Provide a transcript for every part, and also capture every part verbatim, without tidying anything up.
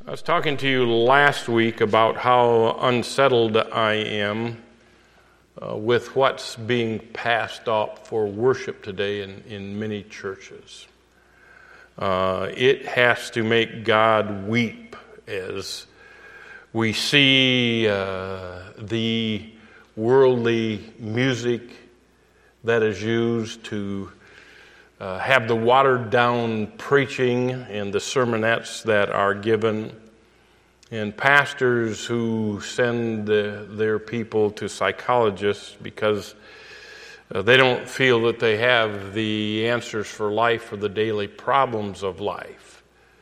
I was talking to you last week about how unsettled I am uh, with what's being passed up for worship today in, in many churches. Uh, it has to make God weep as we see uh, the worldly music that is used to Uh, have the watered-down preaching and the sermonettes that are given, and pastors who send the, their people to psychologists because uh, they don't feel that they have the answers for life for the daily problems of life.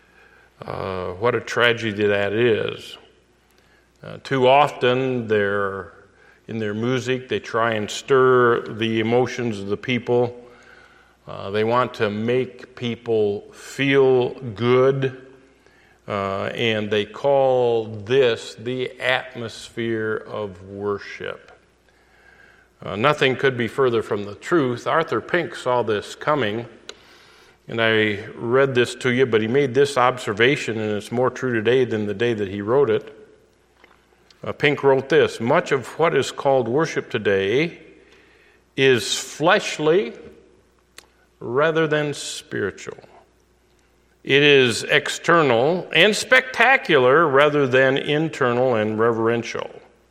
Uh, what a tragedy that is. Uh, too often, they're, in their music, they try and stir the emotions of the people. Uh, they want to make people feel good, uh, and they call this the atmosphere of worship. Uh, nothing could be further from the truth. Arthur Pink saw this coming, and I read this to you, but he made this observation, and it's more true today than the day that he wrote it. Uh, Pink wrote this: much of what is called worship today is fleshly rather than spiritual. It is external and spectacular rather than internal and reverential.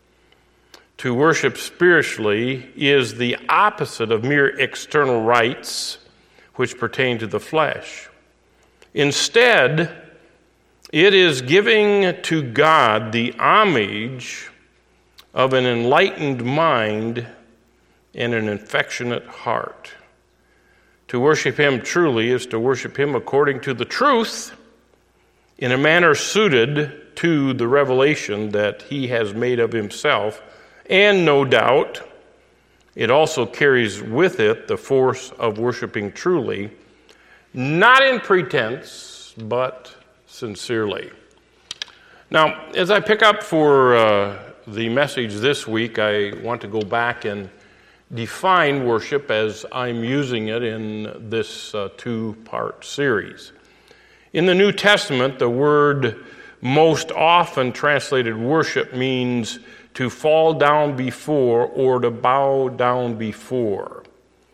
To worship spiritually is the opposite of mere external rites which pertain to the flesh. Instead, it is giving to God the homage of an enlightened mind and an affectionate heart. To worship Him truly is to worship Him according to the truth, in a manner suited to the revelation that He has made of Himself, and no doubt it also carries with it the force of worshiping truly, not in pretense, but sincerely. Now, as I pick up for uh, the message this week, I want to go back and define worship as I'm using it in this uh, two-part series. In the New Testament, the word most often translated worship means to fall down before or to bow down before.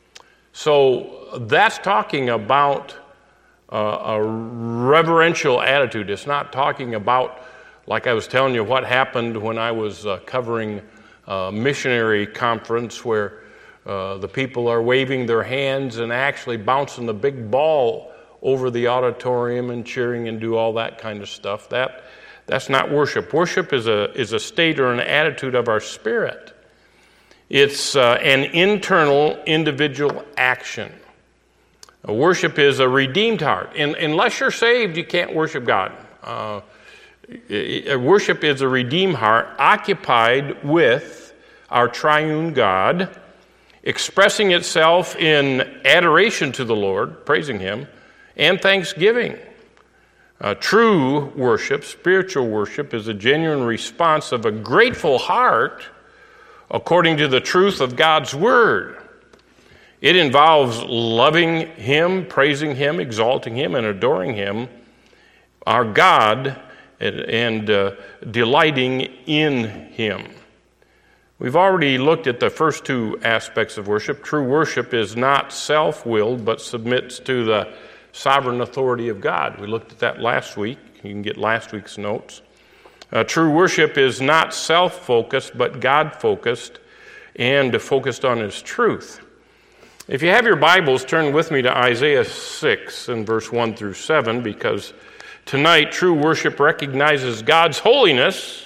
So that's talking about uh, a reverential attitude. It's not talking about, like I was telling you, what happened when I was uh, covering a missionary conference where Uh, the people are waving their hands and actually bouncing the big ball over the auditorium and cheering and do all that kind of stuff. That that's not worship. Worship is a is a state or an attitude of our spirit. It's uh, an internal individual action. Uh, worship is a redeemed heart. And unless you're saved, you can't worship God. Uh, it, worship is a redeemed heart occupied with our triune God, expressing itself in adoration to the Lord, praising Him, and thanksgiving. Uh, true worship, spiritual worship, is a genuine response of a grateful heart according to the truth of God's Word. It involves loving Him, praising Him, exalting Him, and adoring Him, our God, and, and uh, delighting in Him. We've already looked at the first two aspects of worship. True worship is not self-willed, but submits to the sovereign authority of God. We looked at that last week. You can get last week's notes. Uh, true worship is not self-focused, but God-focused and focused on His truth. If you have your Bibles, turn with me to Isaiah six and verse one through seven, because tonight true worship recognizes God's holiness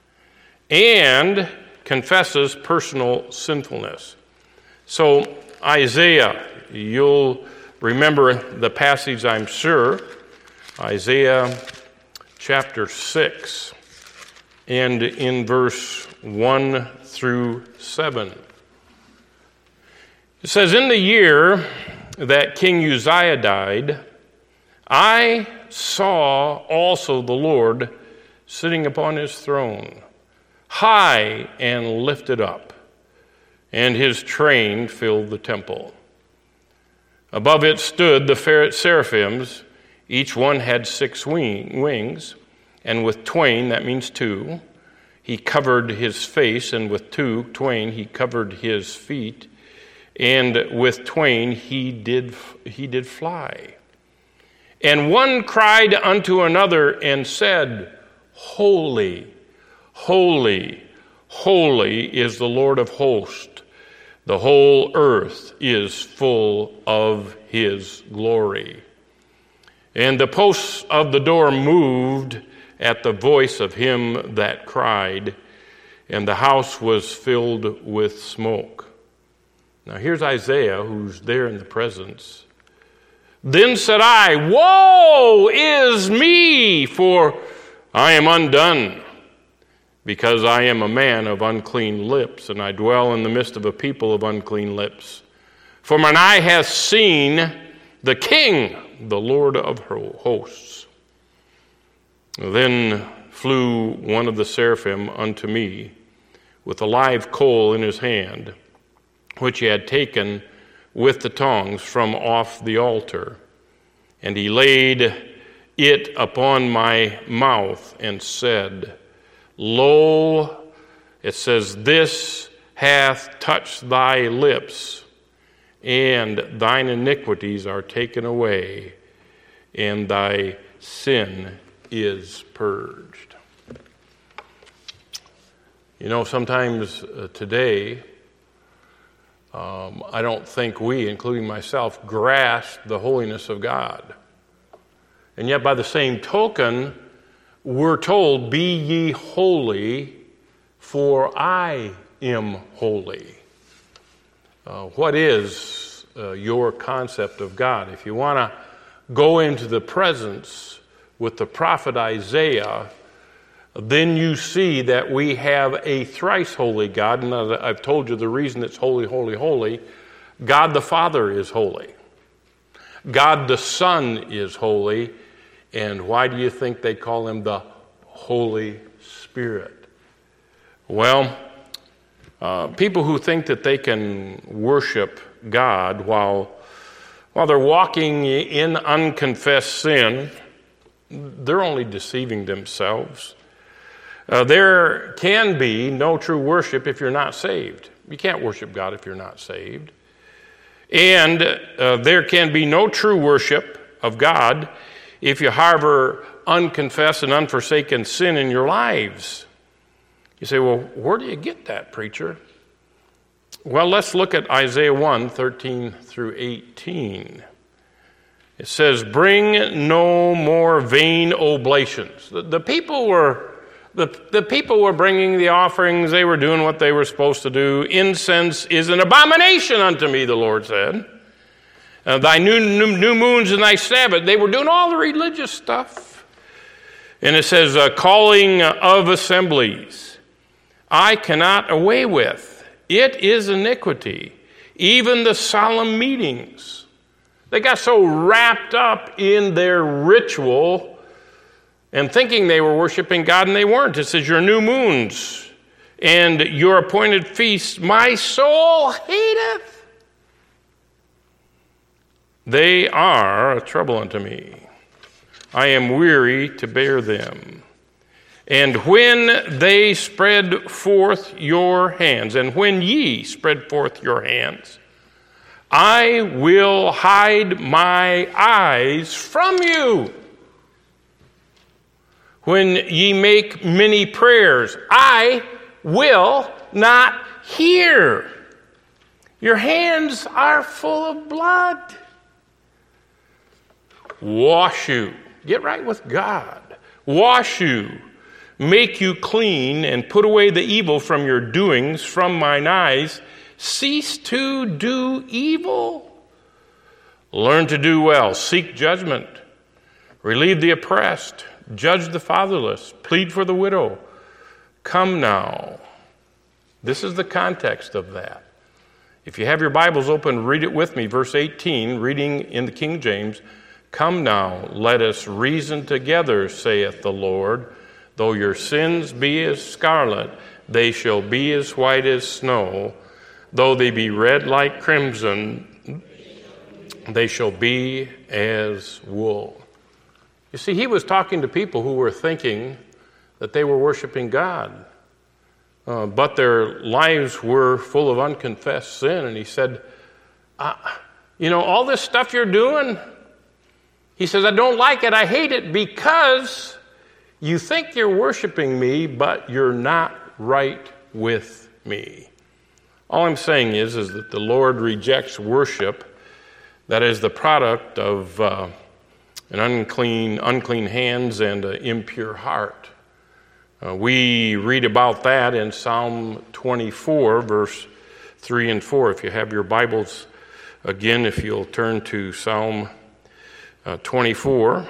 and confesses personal sinfulness. So Isaiah, you'll remember the passage, I'm sure, Isaiah chapter six, and in verse one through seven. It says, "In the year that King Uzziah died, I saw also the Lord sitting upon His throne, high and lifted up, and His train filled the temple. Above it stood the seraphims. Each one had six wing, wings. and with twain, that means two, he covered his face, and with two, twain, he covered his feet, and with twain he did he did fly. And one cried unto another and said, Holy, holy, holy is the Lord of hosts. The whole earth is full of his glory. And the posts of the door moved at the voice of him that cried, and the house was filled with smoke. Now here's Isaiah, who's there in the presence. Then said I, Woe is me, for I am undone, because I am a man of unclean lips, and I dwell in the midst of a people of unclean lips. For mine eye hath seen the King, the Lord of hosts. Then flew one of the seraphim unto me, with a live coal in his hand, which he had taken with the tongs from off the altar. And he laid it upon my mouth and said, Lo, it says, this hath touched thy lips, and thine iniquities are taken away, and thy sin is purged. You know, sometimes uh, today, Um, I don't think we, including myself, grasp the holiness of God. And yet by the same token, we're told, Be ye holy, for I am holy. Uh, what is uh, your concept of God? If you want to go into the presence with the prophet Isaiah, then you see that we have a thrice holy God. And I've told you the reason it's holy, holy, holy. God the Father is holy. God the Son is holy. And why do you think they call him the Holy Spirit? Well, uh, people who think that they can worship God while, while they're walking in unconfessed sin, they're only deceiving themselves. Uh, there can be no true worship if you're not saved. You can't worship God if you're not saved. And uh, there can be no true worship of God if you harbor unconfessed and unforsaken sin in your lives. You say, well, where do you get that, preacher? Well, let's look at Isaiah one, thirteen through eighteen. It says, Bring no more vain oblations. The, the people were... The, the people were bringing the offerings. They were doing what they were supposed to do. Incense is an abomination unto me, the Lord said. Uh, thy new, new, new moons and thy Sabbath. They were doing all the religious stuff. And it says, uh, calling of assemblies. I cannot away with. It is iniquity. Even the solemn meetings. They got so wrapped up in their ritual and thinking they were worshiping God, and they weren't. It says, your new moons and your appointed feasts, my soul hateth. They are a trouble unto me. I am weary to bear them. And when they spread forth your hands, and when ye spread forth your hands, I will hide my eyes from you. When ye make many prayers, I will not hear. Your hands are full of blood. Wash you. Get right with God. Wash you. Make you clean and put away the evil from your doings, from mine eyes. Cease to do evil. Learn to do well. Seek judgment. Relieve the oppressed. Judge the fatherless. Plead for the widow. Come now. This is the context of that. If you have your Bibles open, read it with me. Verse eighteen, reading in the King James. Come now, let us reason together, saith the Lord. Though your sins be as scarlet, they shall be as white as snow. Though they be red like crimson, they shall be as wool. You see, he was talking to people who were thinking that they were worshiping God, uh, but their lives were full of unconfessed sin. And he said, uh, you know, all this stuff you're doing, he says, I don't like it, I hate it, because you think you're worshiping me, but you're not right with me. All I'm saying is, is that the Lord rejects worship that is the product of uh, an unclean, unclean hands and an impure heart. Uh, we read about that in Psalm twenty-four, verse three and four. If you have your Bibles, again, if you'll turn to Psalm uh, twenty-four.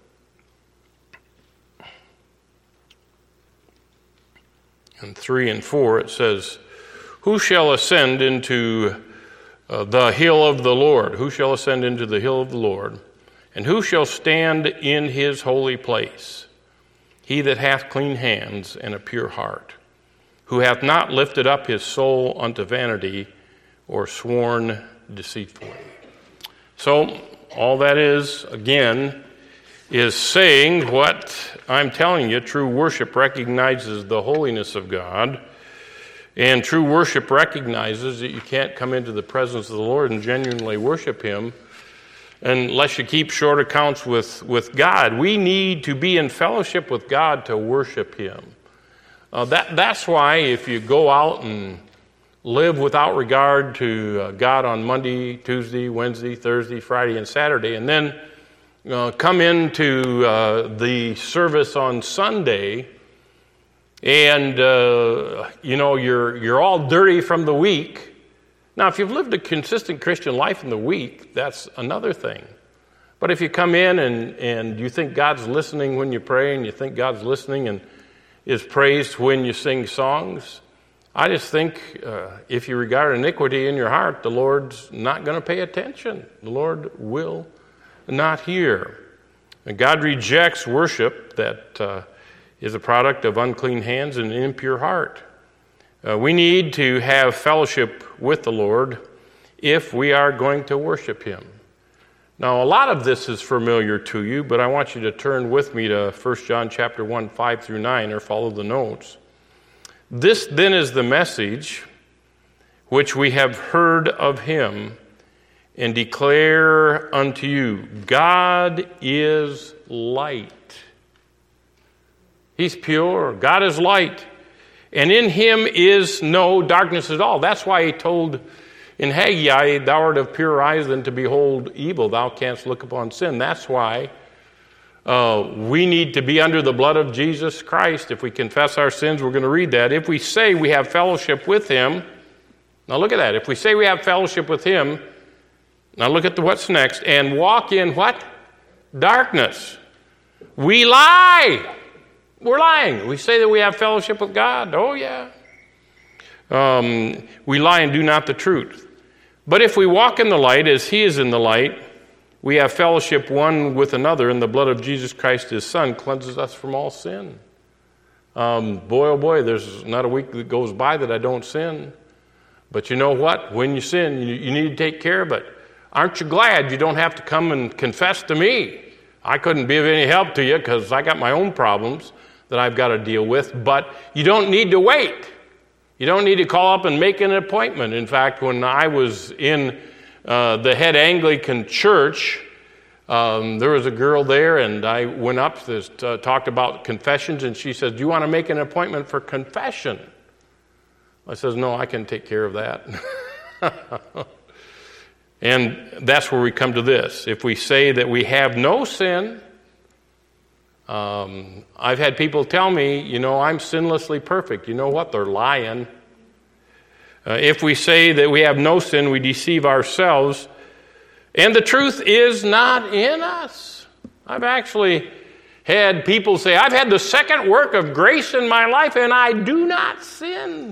And three and four, it says, who shall ascend into uh, the hill of the Lord? Who shall ascend into the hill of the Lord? And who shall stand in his holy place? He that hath clean hands and a pure heart, who hath not lifted up his soul unto vanity or sworn deceitfully. So, all that is, again, is saying what I'm telling you. True worship recognizes the holiness of God, and true worship recognizes that you can't come into the presence of the Lord and genuinely worship him unless you keep short accounts with, with God. We need to be in fellowship with God to worship him. Uh, that, that's why if you go out and live without regard to uh, God on Monday, Tuesday, Wednesday, Thursday, Friday, and Saturday, and then uh, come into uh, the service on Sunday, and uh, you know you're you're all dirty from the week. Now, if you've lived a consistent Christian life in the week, that's another thing. But if you come in and, and you think God's listening when you pray, and you think God's listening and is praised when you sing songs, I just think uh, if you regard iniquity in your heart, the Lord's not going to pay attention. The Lord will not hear. And God rejects worship that uh, is a product of unclean hands and an impure heart. Uh, we need to have fellowship with the Lord if we are going to worship him. Now, a lot of this is familiar to you, but I want you to turn with me to First John chapter one, five through nine, or follow the notes. This then is the message which we have heard of him and declare unto you. God is light. He's pure. God is light. And in him is no darkness at all. That's why he told in Haggai, thou art of purer eyes than to behold evil. Thou canst look upon sin. That's why uh, we need to be under the blood of Jesus Christ. If we confess our sins, we're going to read that. If we say we have fellowship with him, now look at that. If we say we have fellowship with him, now look at the what's next, and walk in what? Darkness. We lie. We're lying. We say that we have fellowship with God. Oh, yeah. Um, we lie and do not the truth. But if we walk in the light as he is in the light, we have fellowship one with another, and the blood of Jesus Christ, his Son, cleanses us from all sin. Um, boy, oh boy, there's not a week that goes by that I don't sin. But you know what? When you sin, you, you need to take care of it. Aren't you glad you don't have to come and confess to me? I couldn't be of any help to you because I got my own problems that I've got to deal with, but you don't need to wait. You don't need to call up and make an appointment. In fact, when I was in uh, the head Anglican church, um, there was a girl there, and I went up, this, uh, talked about confessions, and she said, do you want to make an appointment for confession? I says, no, I can take care of that. And that's where we come to this. If we say that we have no sin, Um, I've had people tell me, you know, I'm sinlessly perfect. You know what? They're lying. Uh, if we say that we have no sin, we deceive ourselves, and the truth is not in us. I've actually had people say, I've had the second work of grace in my life, and I do not sin.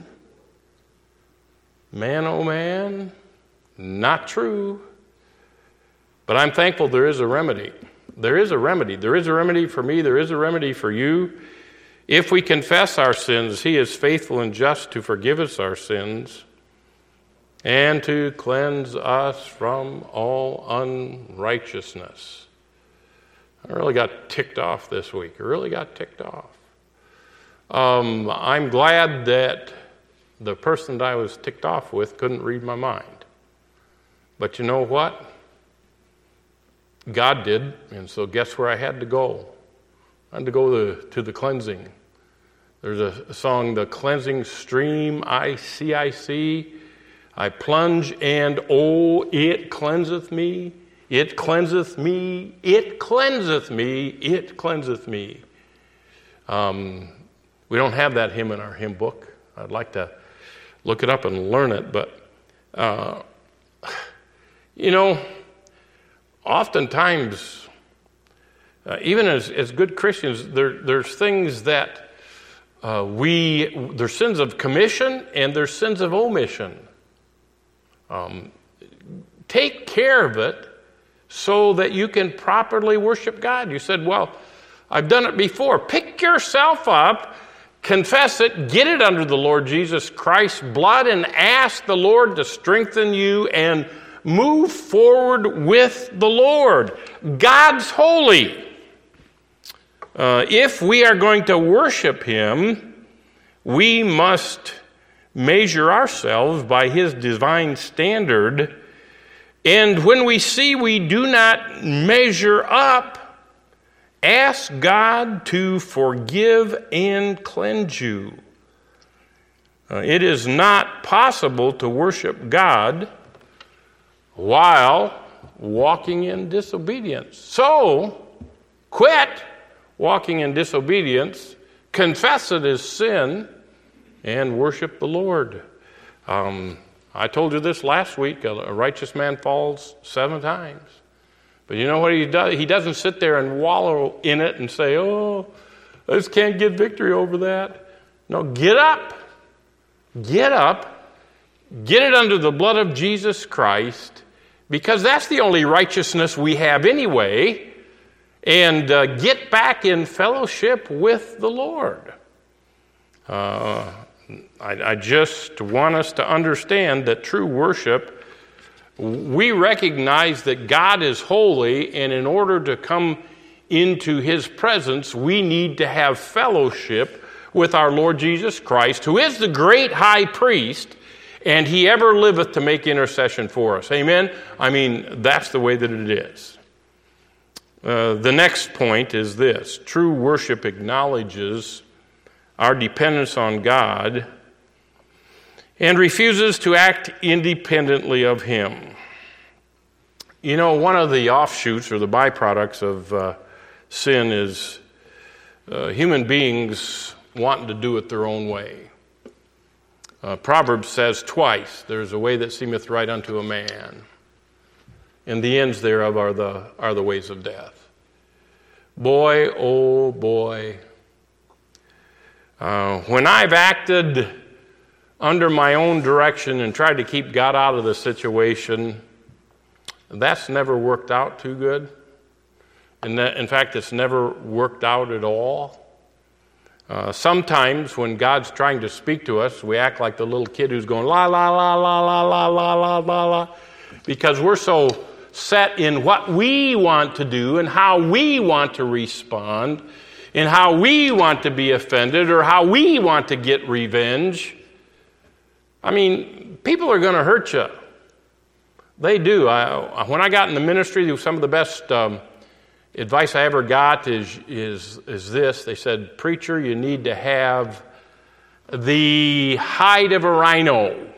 Man, oh man, not true. But I'm thankful there is a remedy. There is a remedy. There is a remedy for me. There is a remedy for you. If we confess our sins, he is faithful and just to forgive us our sins and to cleanse us from all unrighteousness. I really got ticked off this week. I really got ticked off. Um, I'm glad that the person that I was ticked off with couldn't read my mind. But you know what? God did, and so guess where I had to go? I had to go to, to the cleansing. There's a song, the cleansing stream I see, I see. I plunge and oh, it cleanseth me. It cleanseth me. It cleanseth me. It cleanseth me. Um, we don't have that hymn in our hymn book. I'd like to look it up and learn it. But, uh, you know, oftentimes, uh, even as, as good Christians, there, there's things that Uh, we, there's sins of commission and there's sins of omission. Um, take care of it so that you can properly worship God. You said, well, I've done it before. Pick yourself up, confess it, get it under the Lord Jesus Christ's blood, and ask the Lord to strengthen you and move forward with the Lord. God's holy. Uh, if we are going to worship Him, we must measure ourselves by His divine standard. And when we see we do not measure up, ask God to forgive and cleanse you. Uh, it is not possible to worship God while walking in disobedience. So, quit walking in disobedience, confess it as sin, and worship the Lord. Um, I told you this last week, a righteous man falls seven times. But you know what he does? He doesn't sit there and wallow in it and say, oh, I just can't get victory over that. No, get up. Get up. Get it under the blood of Jesus Christ, because that's the only righteousness we have anyway. And uh, get back in fellowship with the Lord. Uh, I, I just want us to understand that true worship, we recognize that God is holy, and in order to come into His presence, we need to have fellowship with our Lord Jesus Christ, who is the great high priest, and He ever liveth to make intercession for us. Amen? I mean, that's the way that it is. Uh, the next point is this. True worship acknowledges our dependence on God and refuses to act independently of Him. You know, one of the offshoots or the byproducts of uh, sin is uh, human beings wanting to do it their own way. Uh, Proverbs says twice, there's a way that seemeth right unto a man, and the ends thereof are the are the ways of death. Boy, oh boy. Uh, when I've acted under my own direction and tried to keep God out of the situation, that's never worked out too good. And that, in fact, it's never worked out at all. Uh, sometimes when God's trying to speak to us, we act like the little kid who's going la la la la la la la la la la, because we're so set in what we want to do and how we want to respond and how we want to be offended or how we want to get revenge. I mean, people are going to hurt you. They do. I, when I got in the ministry, some of the best um, advice I ever got is, is, is this. They said, preacher, you need to have the hide of a rhino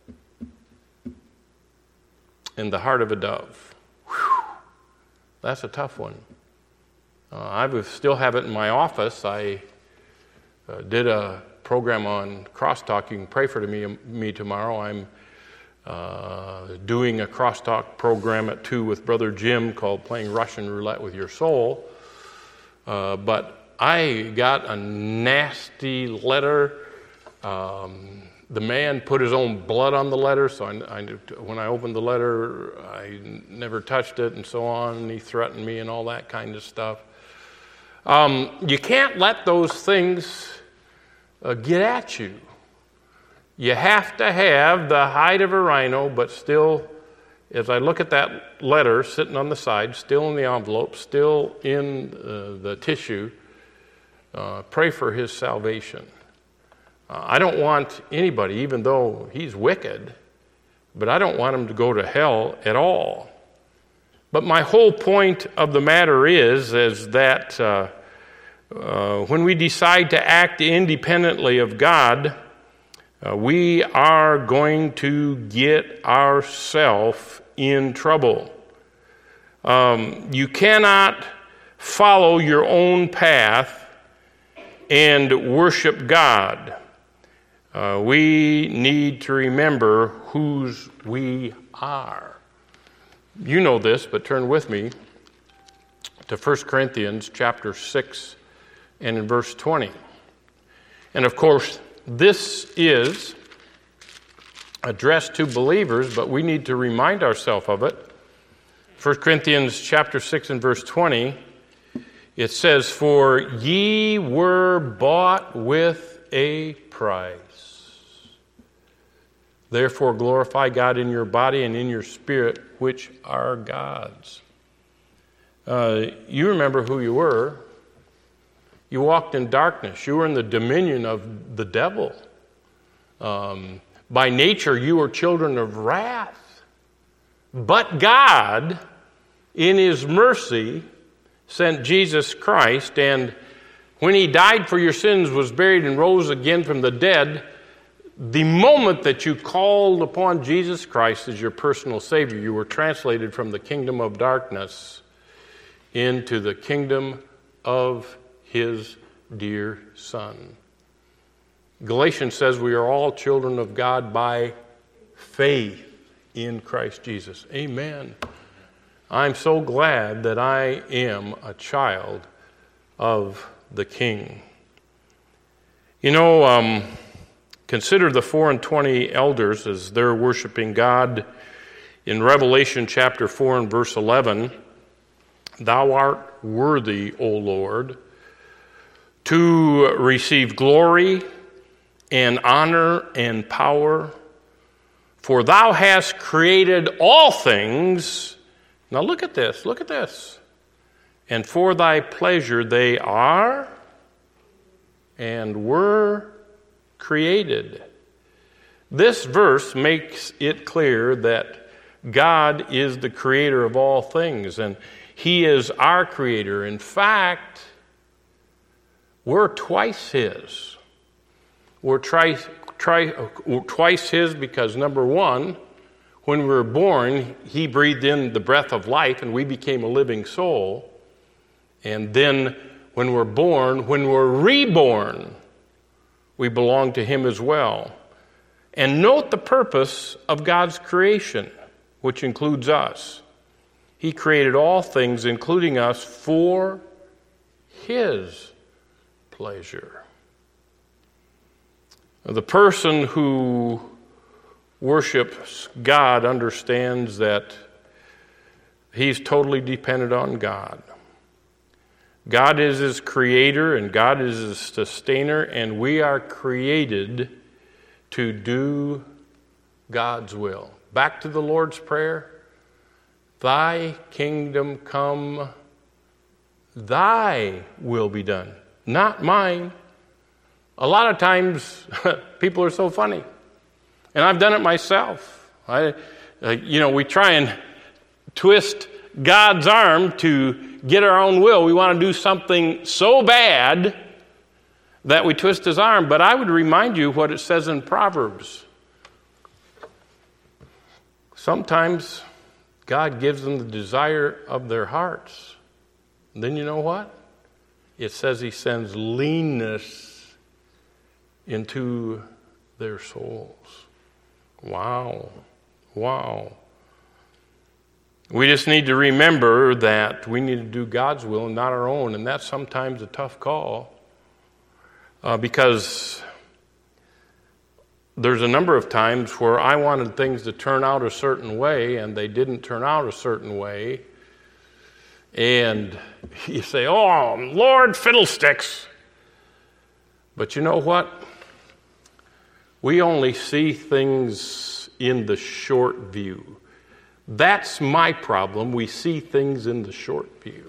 and the heart of a dove. Whew. That's a tough one. Uh, I still have it in my office. I uh, did a program on crosstalk. You can pray for me, me tomorrow. I'm uh, doing a crosstalk program at two with Brother Jim called Playing Russian Roulette with Your Soul. Uh, but I got a nasty letter. Um, the man put his own blood on the letter, so I, I, when I opened the letter, I never touched it and so on, and he threatened me and all that kind of stuff. Um, you can't let those things uh, get at you. You have to have the hide of a rhino, but still as I look at that letter sitting on the side, still in the envelope, still in uh, the tissue, uh, pray for his salvation. Uh, I don't want anybody, even though he's wicked, but I don't want him to go to hell at all. But my whole point of the matter is, is that uh, uh, when we decide to act independently of God, uh, we are going to get ourselves in trouble. Um, you cannot follow your own path and worship God. Uh, we need to remember whose we are. You know this, but turn with me to First Corinthians chapter six and in verse twenty. And of course, this is addressed to believers, but we need to remind ourselves of it. First Corinthians chapter six and verse twenty, it says, "For ye were bought with a price. Therefore glorify God in your body and in your spirit, which are God's." Uh, you remember who you were. You walked in darkness. You were in the dominion of the devil. Um, by nature, you were children of wrath. But God, in his mercy, sent Jesus Christ, and when he died for your sins, was buried, and rose again from the dead, the moment that you called upon Jesus Christ as your personal Savior, you were translated from the kingdom of darkness into the kingdom of his dear Son. Galatians says we are all children of God by faith in Christ Jesus. Amen. I'm so glad that I am a child of the King. You know, um, consider the four and twenty elders as they're worshiping God in Revelation chapter four and verse eleven. "Thou art worthy, O Lord, to receive glory and honor and power, for thou hast created all things." Now look at this, look at this. "And for thy pleasure they are and were created." This verse makes it clear that God is the creator of all things, and he is our creator. In fact, we're twice his. We're tri- tri- twice his because, number one, when we were born, he breathed in the breath of life and we became a living soul. And then when we're born, when we're reborn, we belong to him as well. And note the purpose of God's creation, which includes us. He created all things, including us, for his pleasure. The person who worships God understands that he's totally dependent on God. God is his creator and God is his sustainer, and we are created to do God's will. Back to the Lord's Prayer. "Thy kingdom come, thy will be done, not mine." A lot of times, people are so funny. And I've done it myself. I, uh, you know, we try and twist God's arm to get our own will. We want to do something so bad that we twist his arm. But I would remind you what it says in Proverbs. Sometimes God gives them the desire of their hearts. And then you know what? It says he sends leanness into their souls. Wow. Wow. We just need to remember that we need to do God's will and not our own, and that's sometimes a tough call uh, because there's a number of times where I wanted things to turn out a certain way and they didn't turn out a certain way, and you say, "Oh, Lord fiddlesticks." But you know what? We only see things in the short view. That's my problem. We see things in the short view.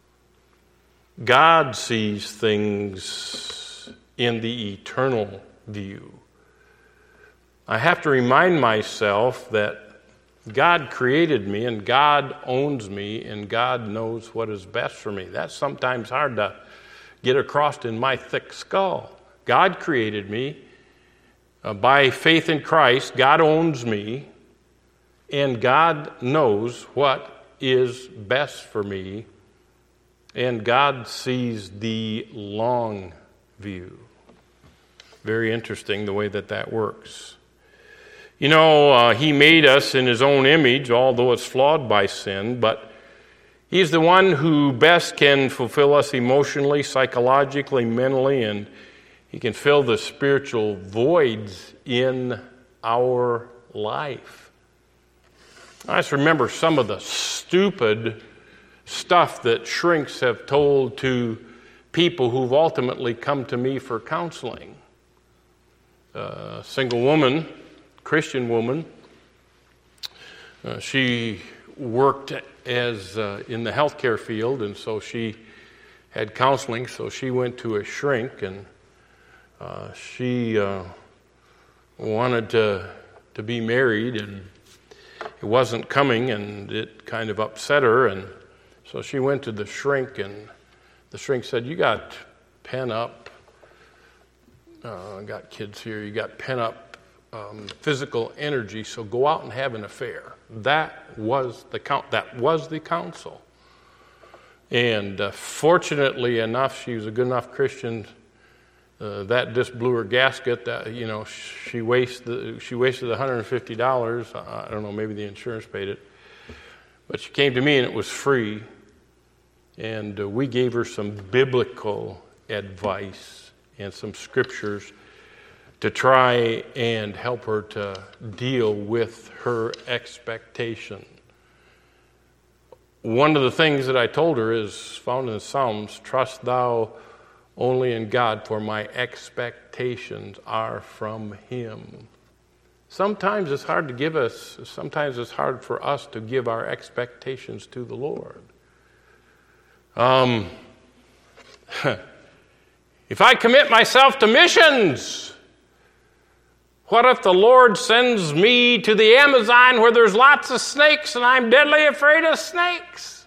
God sees things in the eternal view. I have to remind myself that God created me and God owns me and God knows what is best for me. That's sometimes hard to get across in my thick skull. God created me. Uh, by faith in Christ, God owns me. And God knows what is best for me. And God sees the long view. Very interesting the way that that works. You know, uh, He made us in His own image, although it's flawed by sin, but He's the one who best can fulfill us emotionally, psychologically, mentally, and He can fill the spiritual voids in our life. I just remember some of the stupid stuff that shrinks have told to people who've ultimately come to me for counseling. A single woman, Christian woman, uh, she worked as uh, in the healthcare field, and so she had counseling, so she went to a shrink, and uh, she uh, wanted to, to be married, and it wasn't coming, and it kind of upset her, and so she went to the shrink, and the shrink said, "You got pent up, uh, I got kids here, you got pent up um, physical energy, so go out and have an affair." That was the count. That was the counsel. And uh, fortunately enough, she was a good enough Christian. Uh, that just blew her gasket. That you know, she wasted she wasted one hundred fifty dollars. I don't know, maybe the insurance paid it, but she came to me and it was free. And uh, we gave her some biblical advice and some scriptures to try and help her to deal with her expectation. One of the things that I told her is found in the Psalms: "Trust thou only in God, for my expectations are from Him." Sometimes it's hard to give us, sometimes it's hard for us to give our expectations to the Lord. Um, if I commit myself to missions, what if the Lord sends me to the Amazon where there's lots of snakes and I'm deadly afraid of snakes?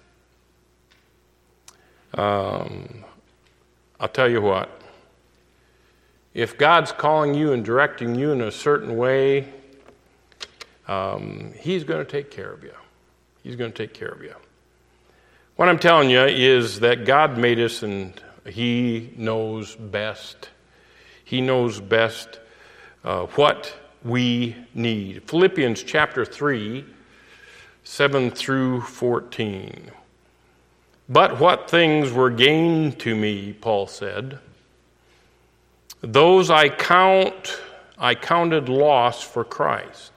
Um, I'll tell you what. If God's calling you and directing you in a certain way, um, He's going to take care of you. He's going to take care of you. What I'm telling you is that God made us and He knows best. He knows best uh, what we need. Philippians chapter three, seven through fourteen. "But what things were gain to me," Paul said, "those I count, I counted loss for Christ.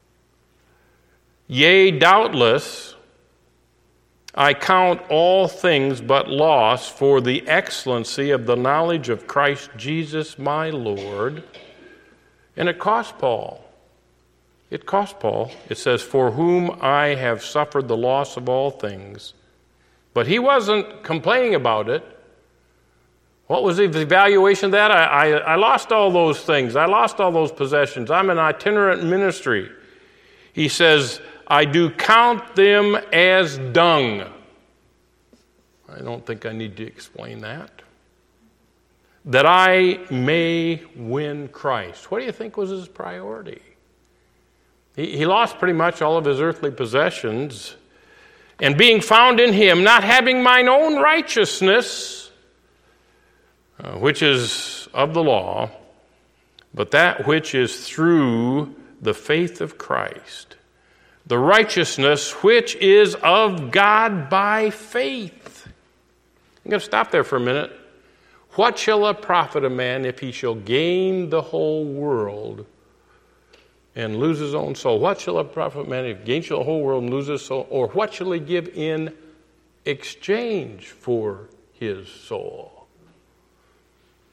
Yea, doubtless, I count all things but loss for the excellency of the knowledge of Christ Jesus my Lord." And it cost Paul. It cost Paul. It says, "For whom I have suffered the loss of all things." But he wasn't complaining about it. What was the evaluation of that? I, I, I lost all those things. I lost all those possessions. I'm an itinerant ministry. He says, "I do count them as dung." I don't think I need to explain that. "That I may win Christ." What do you think was his priority? He, he lost pretty much all of his earthly possessions. "And being found in Him, not having mine own righteousness, uh, which is of the law, but that which is through the faith of Christ, the righteousness which is of God by faith." I'm going to stop there for a minute. What shall it profit a man if he shall gain the whole world and lose his own soul? What shall it profit a man if he gains the whole world and loses his soul? Or what shall he give in exchange for his soul?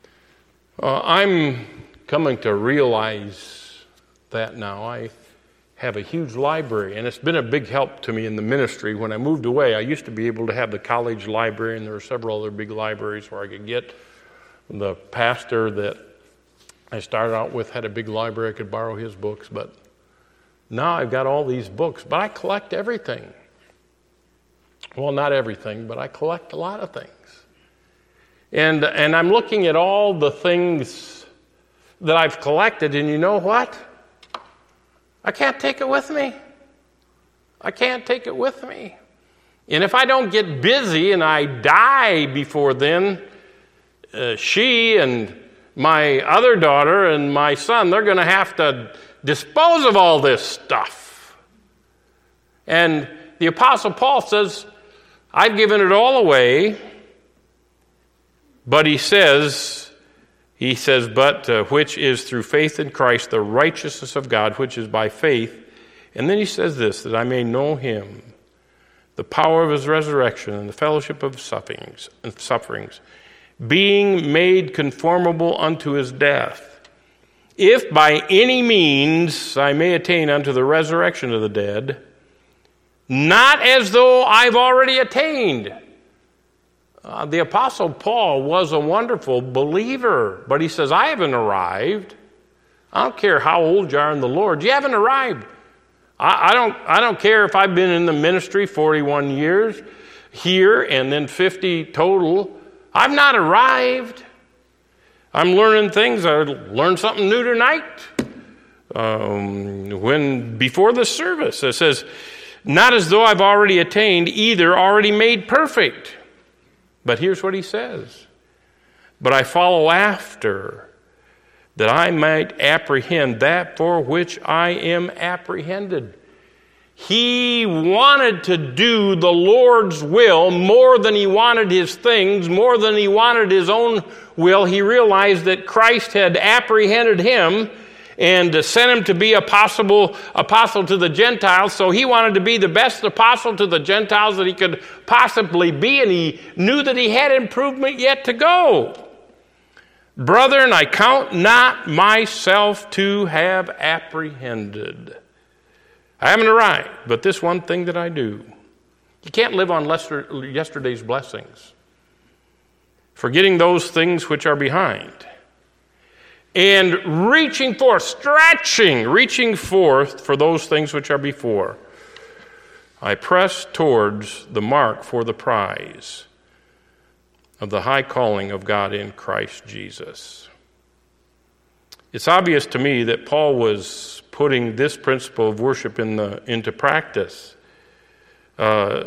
Uh, I'm coming to realize that now. I have a huge library, and it's been a big help to me in the ministry. When I moved away, I used to be able to have the college library, and there were several other big libraries where I could get. The pastor that I started out with had a big library. I could borrow his books, but now I've got all these books, but I collect everything. Well, not everything, but I collect a lot of things. And, and I'm looking at all the things that I've collected, and you know what? I can't take it with me. I can't take it with me. And if I don't get busy and I die before then, uh, she and my other daughter and my son, they're going to have to dispose of all this stuff. And the Apostle Paul says, I've given it all away. But he says, he says, but uh, which is through faith in Christ, the righteousness of God, which is by faith. And then he says this, that I may know him, the power of his resurrection and the fellowship of sufferings, and sufferings, being made conformable unto his death, if by any means I may attain unto the resurrection of the dead, not as though I've already attained. Uh, the Apostle Paul was a wonderful believer, but he says, I haven't arrived. I don't care how old you are in the Lord. You haven't arrived. I, I don't I don't care if I've been in the ministry forty-one years here and then fifty total. I've not arrived. I'm learning things. I learned something new tonight. Um, when before the service, it says, not as though I've already attained, either already made perfect. But here's what he says. But I follow after, that I might apprehend that for which I am apprehended. He wanted to do the Lord's will more than he wanted his things, more than he wanted his own will. He realized that Christ had apprehended him and sent him to be a possible apostle to the Gentiles. So he wanted to be the best apostle to the Gentiles that he could possibly be, and he knew that he had improvement yet to go. Brethren, I count not myself to have apprehended. I haven't arrived, but this one thing that I do. You can't live on yesterday's blessings, forgetting those things which are behind, and reaching forth, stretching, reaching forth for those things which are before. I press towards the mark for the prize of the high calling of God in Christ Jesus. It's obvious to me that Paul was putting this principle of worship in the, into practice. Uh,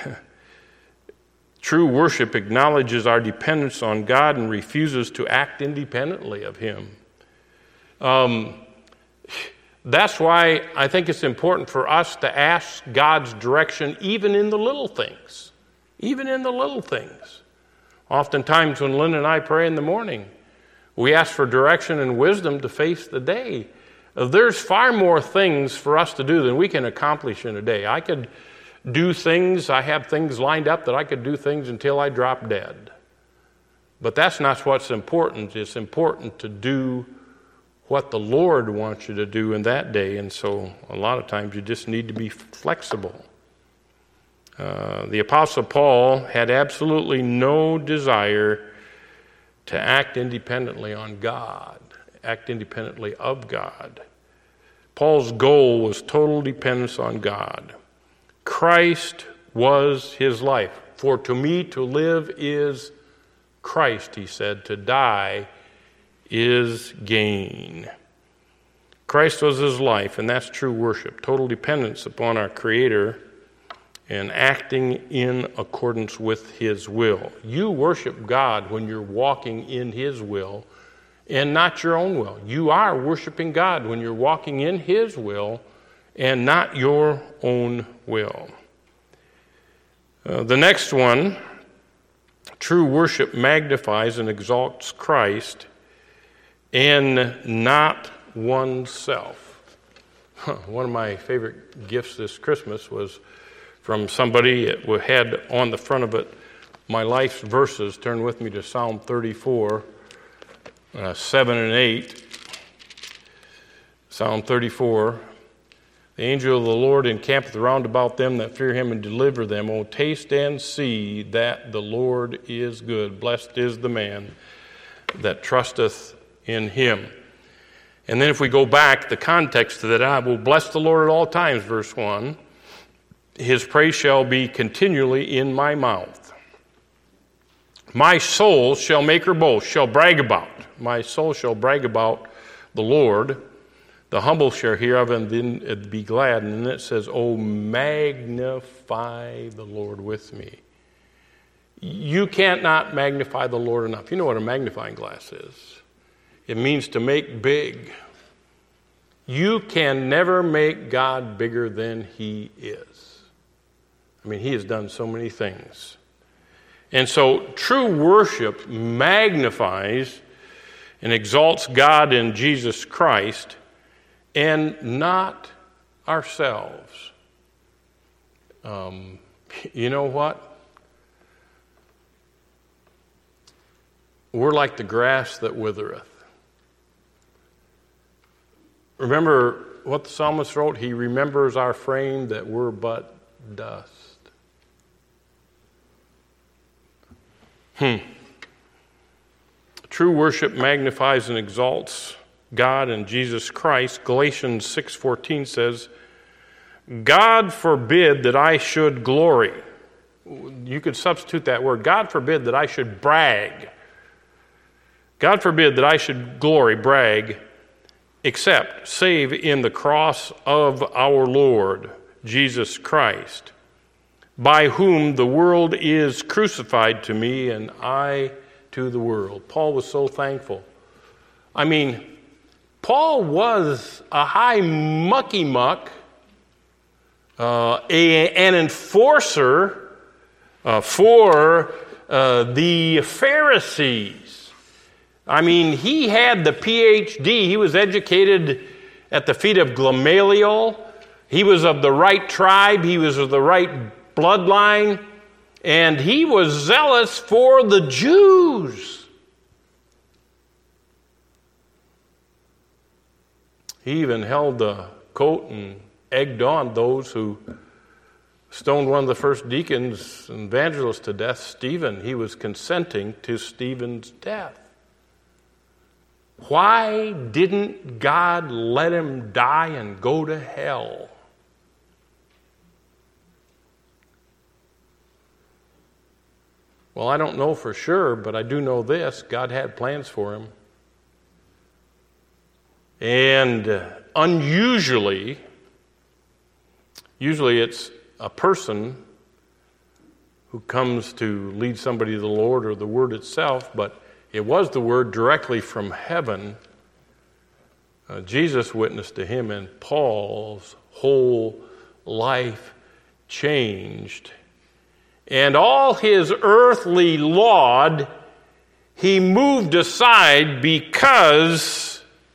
true worship acknowledges our dependence on God and refuses to act independently of him. Um, that's why I think it's important for us to ask God's direction even in the little things. Even in the little things. Oftentimes when Lynn and I pray in the morning, we ask for direction and wisdom to face the day. There's far more things for us to do than we can accomplish in a day. I could do things, I have things lined up that I could do things until I drop dead. But that's not what's important. It's important to do what the Lord wants you to do in that day, and so a lot of times you just need to be flexible. Uh, the Apostle Paul had absolutely no desire to act independently on God, act independently of God. Paul's goal was total dependence on God. Christ was his life. For to me to live is Christ, he said. To die is gain. Christ was his life, and that's true worship. Total dependence upon our Creator and acting in accordance with his will. You worship God when you're walking in his will and not your own will. You are worshiping God when you're walking in his will and not your own will. Uh, the next one, true worship magnifies and exalts Christ and not oneself. Huh, one of my favorite gifts this Christmas was from somebody. It had on the front of it my life's verses. Turn with me to Psalm thirty-four, uh, seven and eight. Psalm thirty-four, The angel of the Lord encampeth round about them that fear him and deliver them. O taste and see that the Lord is good. Blessed is the man that trusteth in him. And then if we go back, the context of that, I will bless the Lord at all times, verse one. His praise shall be continually in my mouth. My soul shall make her boast, shall brag about. My soul shall brag about the Lord. The humble shall hear of and then be glad. And then it says, oh, magnify the Lord with me. You can't not magnify the Lord enough. You know what a magnifying glass is. It means to make big. You can never make God bigger than he is. I mean, he has done so many things. And so true worship magnifies and exalts God in Jesus Christ and not ourselves. Um, you know what? We're like the grass that withereth. Remember what the psalmist wrote? He remembers our frame that we're but dust. Hmm. True worship magnifies and exalts God and Jesus Christ. Galatians six fourteen says, God forbid that I should glory. You could substitute that word. God forbid that I should brag. God forbid that I should glory, brag, except save in the cross of our Lord Jesus Christ, by whom the world is crucified to me and I to the world. Paul was so thankful. I mean, Paul was a high mucky muck, uh, a, an enforcer uh, for uh, the Pharisees. I mean, he had the P H D. He was educated at the feet of Gamaliel. He was of the right tribe. He was of the right bloodline. And he was zealous for the Jews. He even held the coat and egged on those who stoned one of the first deacons and evangelists to death, Stephen. He was consenting to Stephen's death. Why didn't God let him die and go to hell? Well, I don't know for sure, but I do know this. God had plans for him. And uh, unusually, usually it's a person who comes to lead somebody to the Lord or the Word itself, but it was the Word directly from heaven. Uh, Jesus witnessed to him, and Paul's whole life changed. And all his earthly laud he moved aside because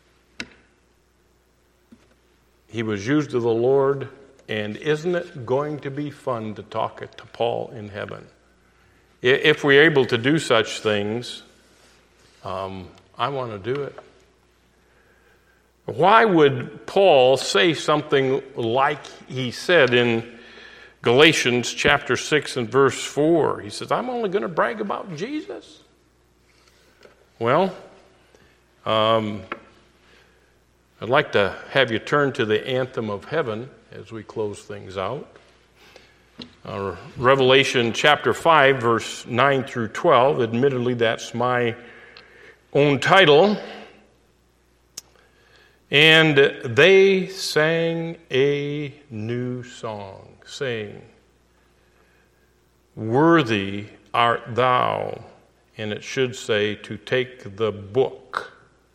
he was used of the Lord. And isn't it going to be fun to talk to Paul in heaven? If we're able to do such things, um, I want to do it. Why would Paul say something like he said in Galatians chapter six and verse four? He says, I'm only going to brag about Jesus. Well, um, I'd like to have you turn to the anthem of heaven as we close things out. Uh, Revelation chapter five, verse nine through twelve. Admittedly, that's my own title. And they sang a new song, saying, Worthy art thou, and it should say, to take the book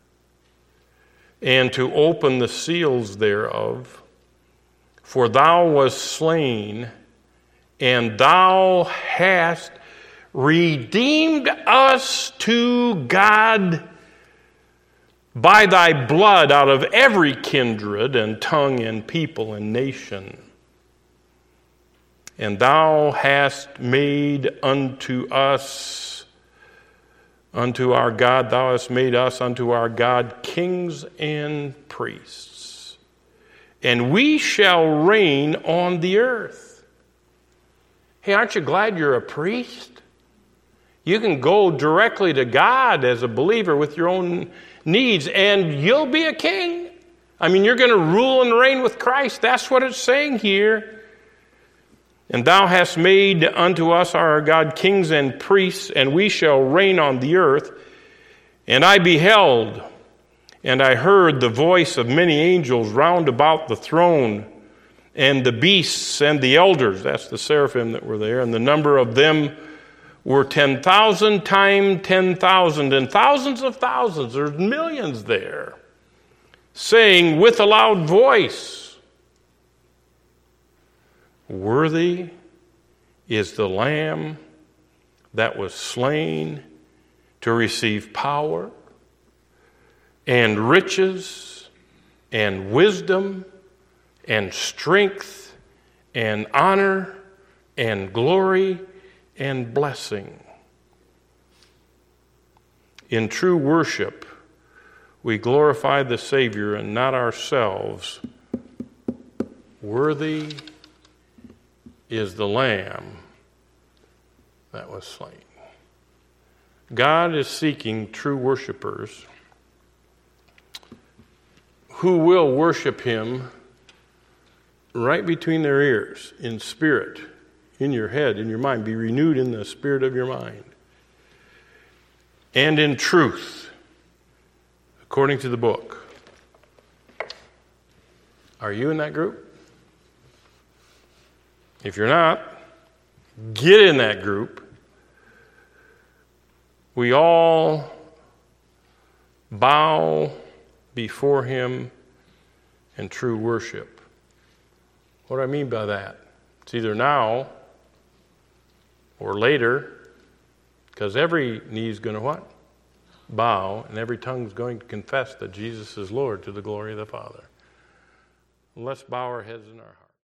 and to open the seals thereof. For thou wast slain, and thou hast redeemed us to God by thy blood out of every kindred and tongue and people and nation. And thou hast made unto us, unto our God, thou hast made us unto our God kings and priests, and we shall reign on the earth. Hey, aren't you glad you're a priest? You can go directly to God as a believer with your own needs, and you'll be a king. I mean, you're going to rule and reign with Christ. That's what it's saying here. And thou hast made unto us, our God, kings and priests, and we shall reign on the earth. And I beheld, and I heard the voice of many angels round about the throne, and the beasts and the elders, that's the seraphim that were there, and the number of them were ten thousand times ten thousand, and thousands of thousands, there's millions there, saying with a loud voice, worthy is the Lamb that was slain to receive power and riches and wisdom and strength and honor and glory and blessing. In true worship, we glorify the Savior and not ourselves. Worthy is the Lamb that was slain. God is seeking true worshipers who will worship Him right between their ears, in spirit, in your head, in your mind. Be renewed in the spirit of your mind. And in truth, according to the book. Are you in that group? If you're not, get in that group. We all bow before Him in true worship. What do I mean by that? It's either now or later, because every knee is going to what? Bow, and every tongue is going to confess that Jesus is Lord to the glory of the Father. Let's bow our heads in our hearts.